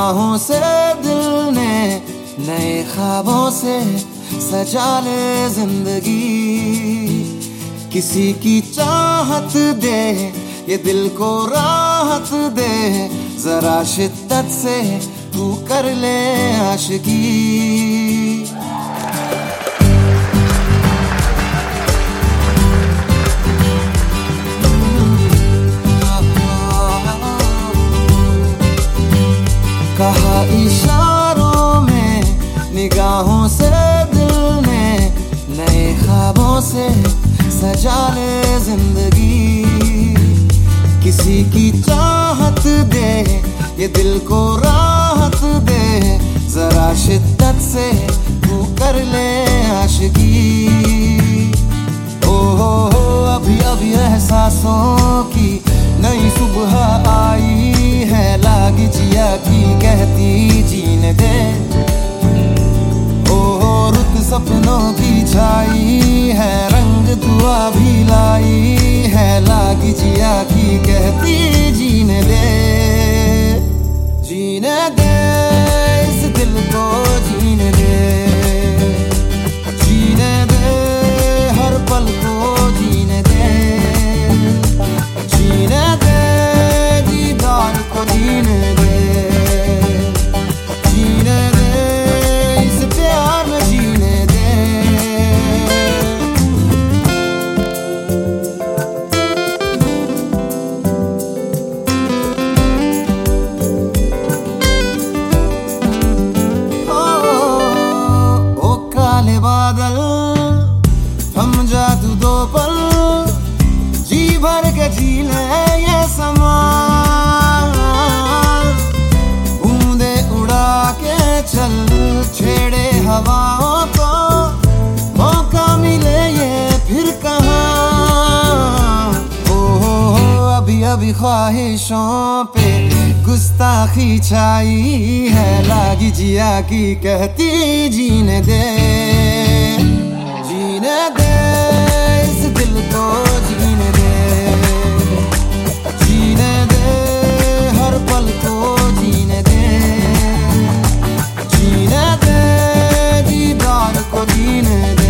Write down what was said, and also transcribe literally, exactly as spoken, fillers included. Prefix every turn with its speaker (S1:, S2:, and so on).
S1: निगाहों से दिल ने नए ख्वाबों से सजा ले जिंदगी। किसी की चाहत दे ये दिल को राहत दे, जरा शिद्दत से तू कर ले आशिकी। कहा इशारों में निगाहों से दिल ने नए ख्वाबों से सजा ले जिंदगी। किसी की चाहत दे ये दिल को राहत दे, जरा शिद्दत से तू कर ले आशिकी। ओ हो हो अभी अभी एहसासों की नई सुबह आई है, लागी जिया की कहती जीने दे। ओ हो रुत सपनों की छाई है, रंग दुआ भी लाई है, लागी जिया की कहती जीने दे। जीने दे इस दिल को जीने दे, जीने दे हर पल को जीने दे, जीने दे दीदार को जीने दे, जीने दे इस प्यार में जीने दे। ओ, ओ काले बादल थम जा तू दो पल, जी भर के जी ले ये समा। बूंदे उड़ा के चल छेड़े हवाओं को, मौका मिले ये फिर कहाँ। ओ हो हो अभी अभी ख्वाहिशों पे गुस्ताखी छाई है, लागी जिया की कहती जीने दे। जीने दे इस दिल को जीने दे, जीने दे हर पल को जीने दे, जीने दे दीदार को जीने दे।